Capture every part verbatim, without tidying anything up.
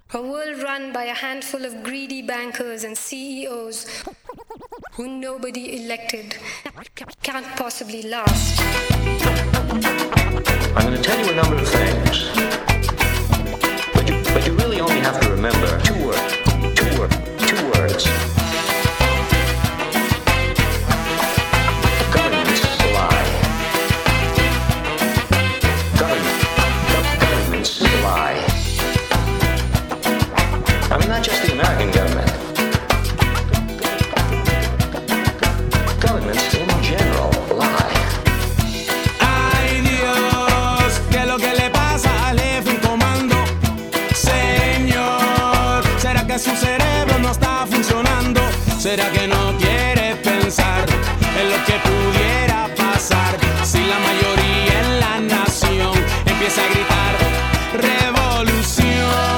A world run by a handful of greedy bankers and C E Os who nobody elected can't possibly last. I'm going to tell you a number of things, but you, but you really only have to remember two words, two words, two words. Government's a lie. Government, government's a lie. I mean, not just the American government. Governments in general lie. Ay Dios, ¿qué es lo que le pasa al jefe en comando? Señor, ¿será que su cerebro no está funcionando? ¿Será que no quiere pensar en lo que pudiera pasar si la mayoría en la nación empieza a gritar revolución?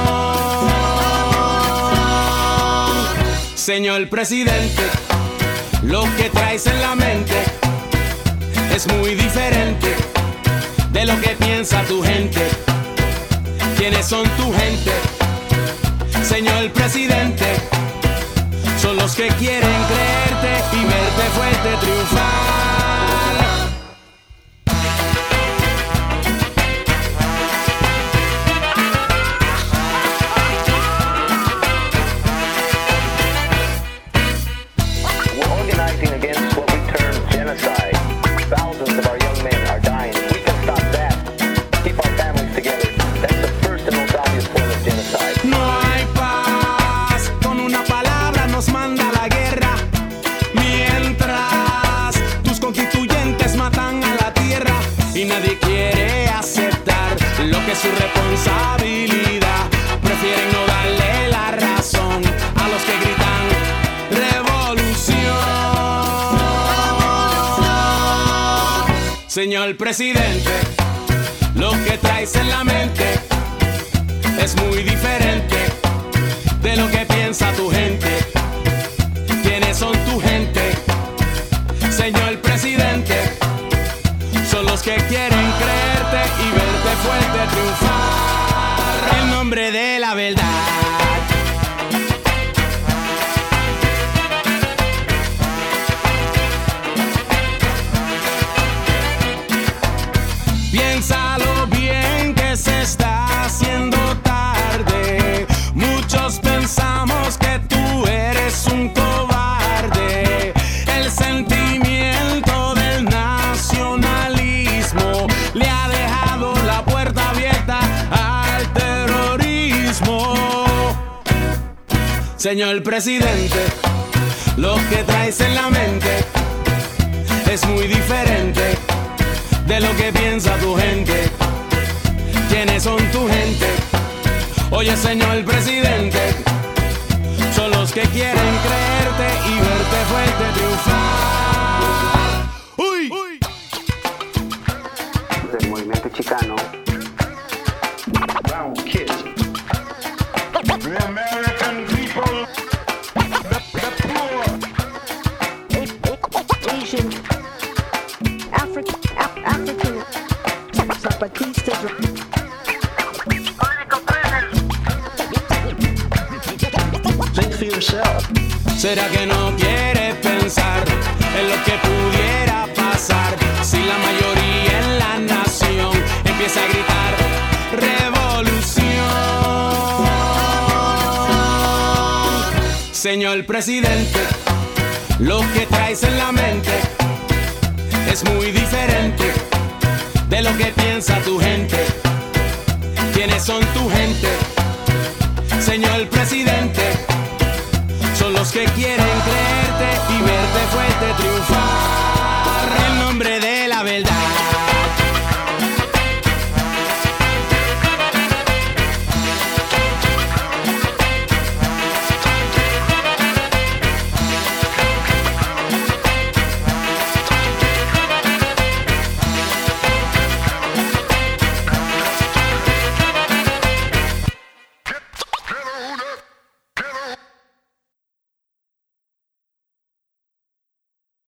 Señor presidente, lo que traes en la mente es muy diferente de lo que piensa tu gente. ¿Quiénes son tu gente? Señor presidente, son los que quieren creerte y verte fuerte triunfar. Thousands of our young men are dying. If we can stop that, keep our families together, that's the first and most obvious form of genocide. No hay paz, con una palabra nos manda la guerra. Mientras tus constituyentes matan a la tierra y nadie quiere aceptar lo que es su responsabilidad. Prefieren no darle la razón a los que gritan revolución. Señor presidente, lo que traes en la mente es muy diferente de lo que piensa tu gente. ¿Quiénes son tu gente? Señor presidente, son los que quieren creerte y verte fuerte triunfar en nombre de la verdad. Piénsalo bien que se está haciendo tarde. Muchos pensamos que tú eres un cobarde. El sentimiento del nacionalismo le ha dejado la puerta abierta al terrorismo. Señor presidente, lo que traes en la mente es muy diferente de lo que piensa tu gente. ¿Quiénes son tu gente? Oye, señor presidente, son los que quieren creerte y verte fuerte triunfar. ¡Uy! Uy. Del movimiento chicano. Brown kids. The American people. The, the poor. Asian. African. African Zapatistas. Think for yourself. ¿Será que no quieres pensar en lo que pudiera pasar si la mayoría en la nación empieza a gritar revolución? Señor presidente, lo que traes en la mente es muy diferente de lo que piensa tu gente. ¿Quiénes son tu gente? Señor presidente, son los que quieren creerte y verte fuerte triunfar en nombre de